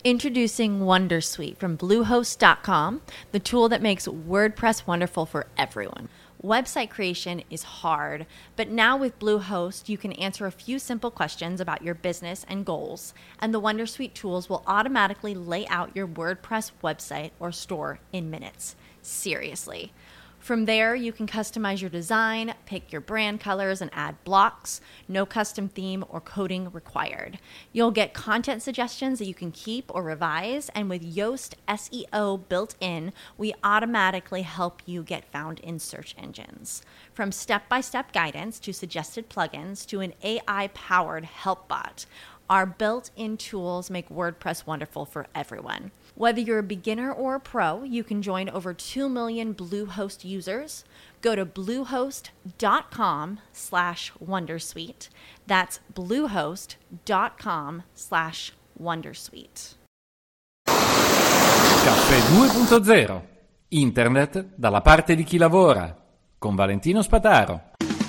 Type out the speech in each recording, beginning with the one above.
Introducing Wondersuite from Bluehost.com, the tool that makes WordPress wonderful for everyone. Website creation is hard, but now with Bluehost, you can answer a few simple questions about your business and goals, and the Wondersuite tools will automatically lay out your WordPress website or store in minutes. Seriously. From there, you can customize your design, pick your brand colors, and add blocks. No custom theme or coding required. You'll get content suggestions that you can keep or revise, and with Yoast SEO built in, we automatically help you get found in search engines. From step-by-step guidance to suggested plugins to an AI-powered help bot, our built-in tools make WordPress wonderful for everyone. Whether you're a beginner or a pro, you can join over 2 million Bluehost users. Go to bluehost.com/wondersuite. That's bluehost.com/wondersuite. Caffè 2.0. Internet dalla parte di chi lavora. Con Valentino Spataro.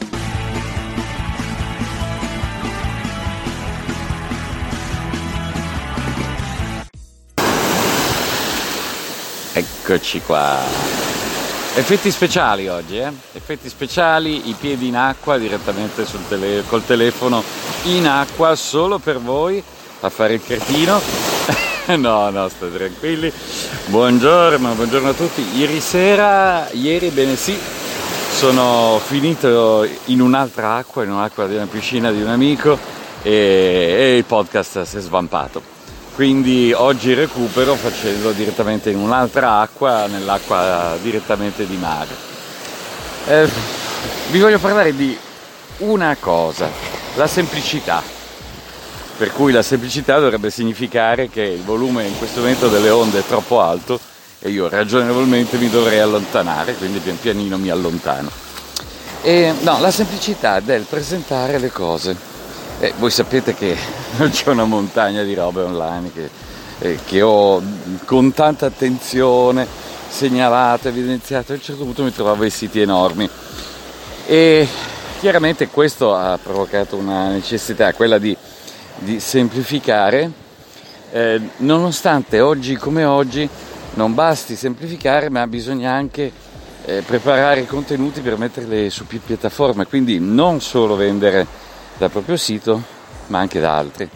Eccoci qua. Effetti speciali oggi, effetti speciali, i piedi in acqua direttamente col telefono in acqua solo per voi a fare il cretino. No, state tranquilli. Buongiorno a tutti. Ieri bene sì, sono finito in un'altra acqua di una piscina di un amico e il podcast si è svampato. Quindi oggi recupero facendo direttamente in un'altra acqua, nell'acqua direttamente di mare. Vi voglio parlare di una cosa, la semplicità. Per cui la semplicità dovrebbe significare che il volume in questo momento delle onde è troppo alto e io ragionevolmente mi dovrei allontanare, quindi pian pianino mi allontano. La semplicità del presentare le cose. Voi sapete che c'è una montagna di robe online che ho con tanta attenzione segnalato, evidenziato. A un certo punto mi trovavo i siti enormi e chiaramente questo ha provocato una necessità, quella di semplificare, nonostante oggi come oggi non basti semplificare, ma bisogna anche preparare i contenuti per metterli su più piattaforme, quindi non solo vendere dal proprio sito, ma anche da altri.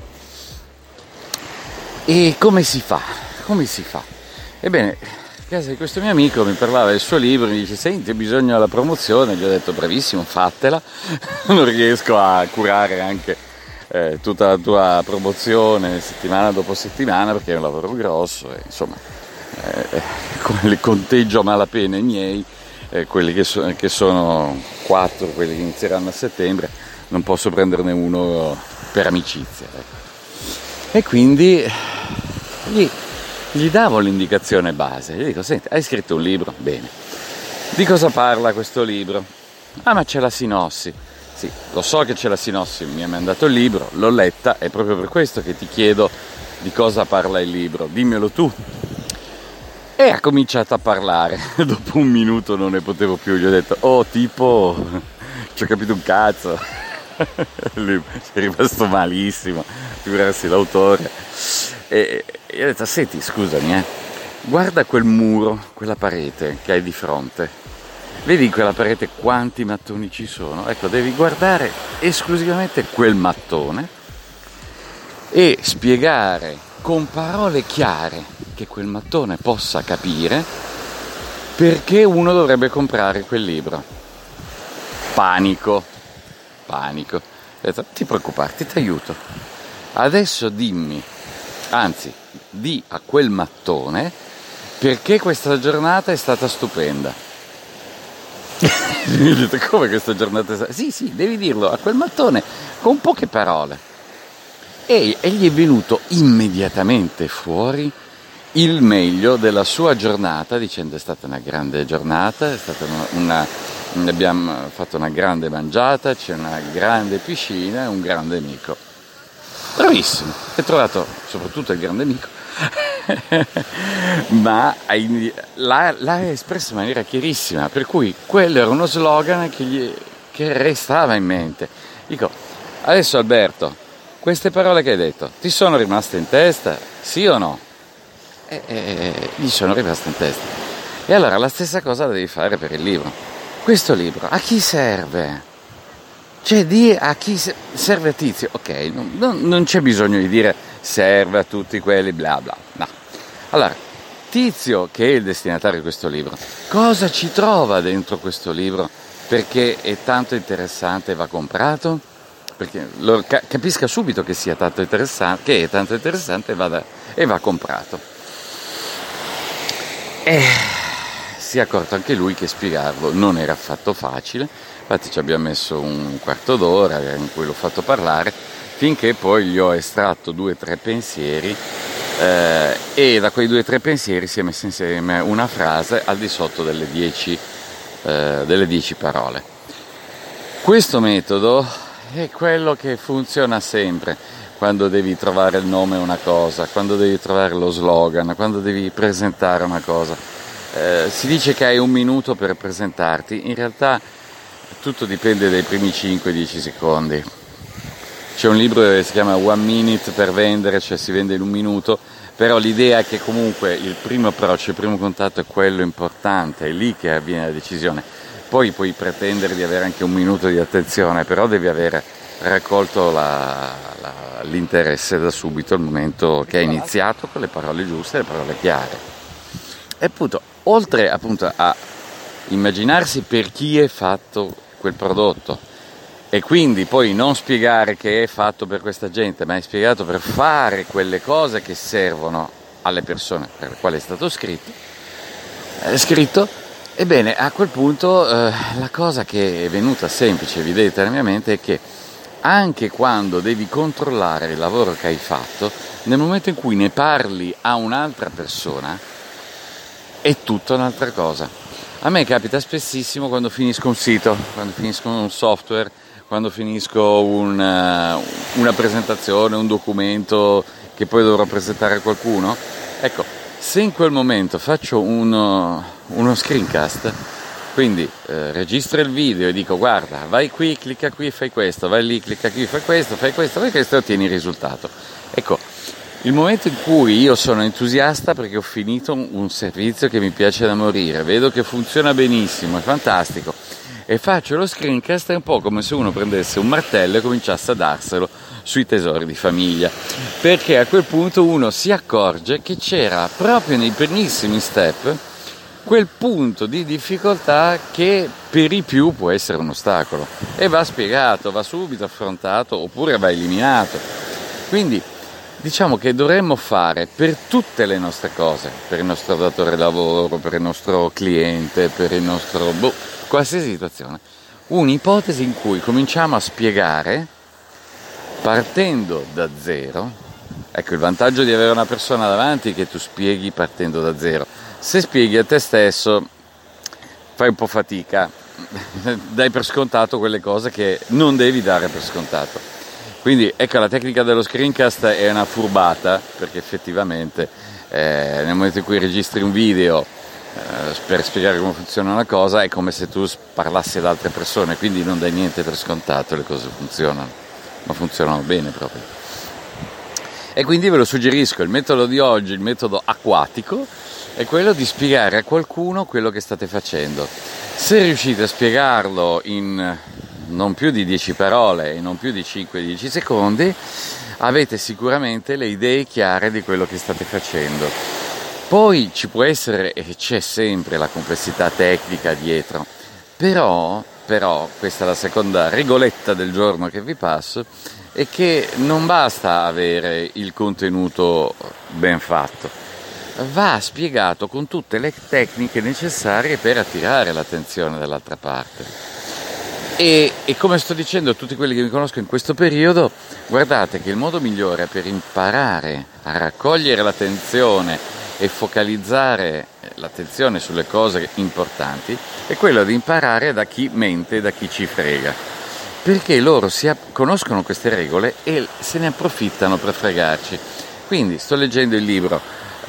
E come si fa? Ebbene, a casa di questo mio amico mi parlava del suo libro, mi dice: senti, ho bisogno della promozione. Gli ho detto: bravissimo, fatela. Non riesco a curare anche tutta la tua promozione settimana dopo settimana perché è un lavoro grosso e insomma come li conteggio a malapena i miei, quelli che sono 4, quelli che inizieranno a settembre. Non posso prenderne uno per amicizia. E quindi gli davo l'indicazione base. Gli dico: senti, hai scritto un libro? Bene. Di cosa parla questo libro? Ah, ma c'è la sinossi. Sì, lo so che c'è la sinossi, mi ha mandato il libro, l'ho letta, è proprio per questo che ti chiedo di cosa parla il libro. Dimmelo tu. E ha cominciato a parlare. Dopo un minuto non ne potevo più. Gli ho detto: tipo, ci ho capito un cazzo. Lui è rimasto malissimo, figurarsi l'autore, e ho detto: senti, scusami, guarda quel muro, quella parete che hai di fronte, vedi in quella parete quanti mattoni ci sono? Ecco, devi guardare esclusivamente quel mattone e spiegare con parole chiare che quel mattone possa capire perché uno dovrebbe comprare quel libro. Panico. Ho detto: ti preoccuparti, ti aiuto. Adesso dimmi, anzi, di a quel mattone perché questa giornata è stata stupenda. Mi ho detto: come questa giornata è stata? Sì, devi dirlo a quel mattone con poche parole. E gli è venuto immediatamente fuori il meglio della sua giornata, dicendo: è stata una grande giornata, è stata abbiamo fatto una grande mangiata, c'è una grande piscina e un grande amico. Bravissimo, hai trovato soprattutto il grande amico, ma l'ha espresso in maniera chiarissima, per cui quello era uno slogan che restava in mente. Dico: adesso Alberto, queste parole che hai detto ti sono rimaste in testa, sì o no? gli sono rimaste in testa. E allora la stessa cosa la devi fare per il libro. Questo libro a chi serve? Cioè, a chi serve a Tizio? Ok, non c'è bisogno di dire serve a tutti quelli bla bla, no. Allora, Tizio, che è il destinatario di questo libro, cosa ci trova dentro questo libro perché è tanto interessante e va comprato? Perché capisca subito che sia tanto interessante, che è tanto interessante e va comprato. E si è accorto anche lui che spiegarlo non era affatto facile, infatti ci abbiamo messo un quarto d'ora in cui l'ho fatto parlare, finché poi gli ho estratto 2 o 3 pensieri e da quei 2 o 3 pensieri si è messa insieme una frase al di sotto delle 10 parole. Questo metodo è quello che funziona sempre quando devi trovare il nome a una cosa, quando devi trovare lo slogan, quando devi presentare una cosa. Si dice che hai 1 minuto per presentarti, in realtà tutto dipende dai primi 5-10 secondi. C'è un libro che si chiama One Minute per vendere, cioè si vende in 1 minuto, però l'idea è che comunque il primo approccio, il primo contatto è quello importante, è lì che avviene la decisione. Poi puoi pretendere di avere anche 1 minuto di attenzione, però devi avere raccolto l'interesse da subito, al momento che hai iniziato con le parole giuste, le parole chiare. E appunto, oltre appunto a immaginarsi per chi è fatto quel prodotto e quindi poi non spiegare che è fatto per questa gente, ma è spiegato per fare quelle cose che servono alle persone per le quali è stato scritto, ebbene a quel punto la cosa che è venuta semplice, evidente nella mia mente è che anche quando devi controllare il lavoro che hai fatto, nel momento in cui ne parli a un'altra persona è tutta un'altra cosa. A me capita spessissimo quando finisco un sito, quando finisco un software, quando finisco una presentazione, un documento che poi dovrò presentare a qualcuno. Ecco, se in quel momento faccio uno screencast, quindi registro il video e dico guarda, vai qui, clicca qui, fai questo, vai lì, clicca qui, fai questo e ottieni il risultato. Ecco, il momento in cui io sono entusiasta perché ho finito un servizio che mi piace da morire, vedo che funziona benissimo, è fantastico, e faccio lo screencast, è un po' come se uno prendesse un martello e cominciasse a darselo sui tesori di famiglia, perché a quel punto uno si accorge che c'era proprio nei primissimi step quel punto di difficoltà che per i più può essere un ostacolo e va spiegato, va subito affrontato oppure va eliminato. Quindi diciamo che dovremmo fare per tutte le nostre cose, per il nostro datore di lavoro, per il nostro cliente, per il nostro qualsiasi situazione, un'ipotesi in cui cominciamo a spiegare partendo da zero. Ecco, il vantaggio di avere una persona davanti è che tu spieghi partendo da zero. Se spieghi a te stesso fai un po' fatica, dai per scontato quelle cose che non devi dare per scontato. Quindi ecco, la tecnica dello screencast è una furbata, perché effettivamente nel momento in cui registri un video per spiegare come funziona una cosa è come se tu parlassi ad altre persone, quindi non dai niente per scontato, le cose funzionano, ma funzionano bene proprio. E quindi ve lo suggerisco, il metodo di oggi, il metodo acquatico, è quello di spiegare a qualcuno quello che state facendo. Se riuscite a spiegarlo in non più di 10 parole e non più di 5-10 secondi, avete sicuramente le idee chiare di quello che state facendo. Poi ci può essere e c'è sempre la complessità tecnica dietro, però questa è la seconda regoletta del giorno che vi passo, è che non basta avere il contenuto ben fatto, va spiegato con tutte le tecniche necessarie per attirare l'attenzione dall'altra parte. E come sto dicendo a tutti quelli che mi conoscono in questo periodo, guardate che il modo migliore per imparare a raccogliere l'attenzione e focalizzare l'attenzione sulle cose importanti è quello di imparare da chi mente e da chi ci frega, perché loro conoscono queste regole e se ne approfittano per fregarci. Quindi sto leggendo il libro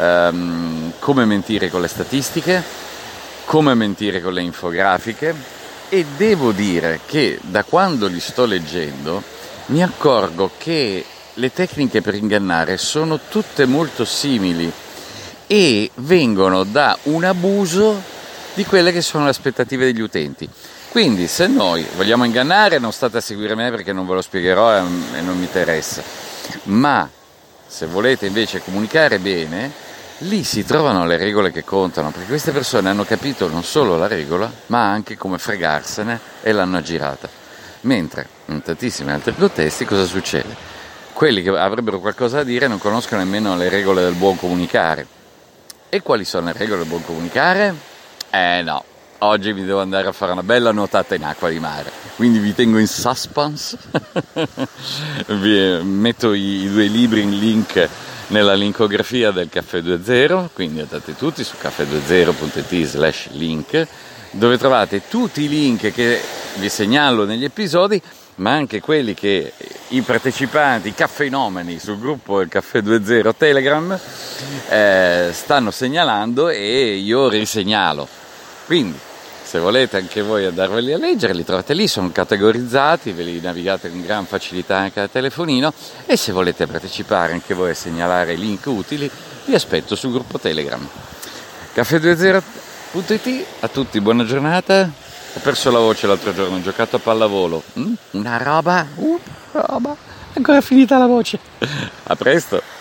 Come mentire con le statistiche, come mentire con le infografiche, e devo dire che da quando li sto leggendo mi accorgo che le tecniche per ingannare sono tutte molto simili e vengono da un abuso di quelle che sono le aspettative degli utenti. Quindi se noi vogliamo ingannare, non state a seguire me perché non ve lo spiegherò e non mi interessa, ma se volete invece comunicare bene, lì si trovano le regole che contano, perché queste persone hanno capito non solo la regola, ma anche come fregarsene e l'hanno aggirata. Mentre in tantissimi altri contesti cosa succede? Quelli che avrebbero qualcosa da dire non conoscono nemmeno le regole del buon comunicare. E quali sono le regole del buon comunicare? No, oggi vi devo andare a fare una bella nuotata in acqua di mare, quindi vi tengo in suspense. Vi metto i 2 libri in link nella linkografia del Caffè 2.0, quindi andate tutti su caffè20.it/link, dove trovate tutti i link che vi segnalo negli episodi, ma anche quelli che i partecipanti, i caffeinomani sul gruppo del Caffè 2.0 Telegram stanno segnalando e io risegnalo. Quindi se volete anche voi andarveli a leggere, li trovate lì, sono categorizzati, ve li navigate con gran facilità anche al telefonino, e se volete partecipare anche voi a segnalare link utili, vi aspetto sul gruppo Telegram. Caffè20.it, a tutti buona giornata. Ho perso la voce l'altro giorno, ho giocato a pallavolo, una roba, ancora finita la voce. A presto.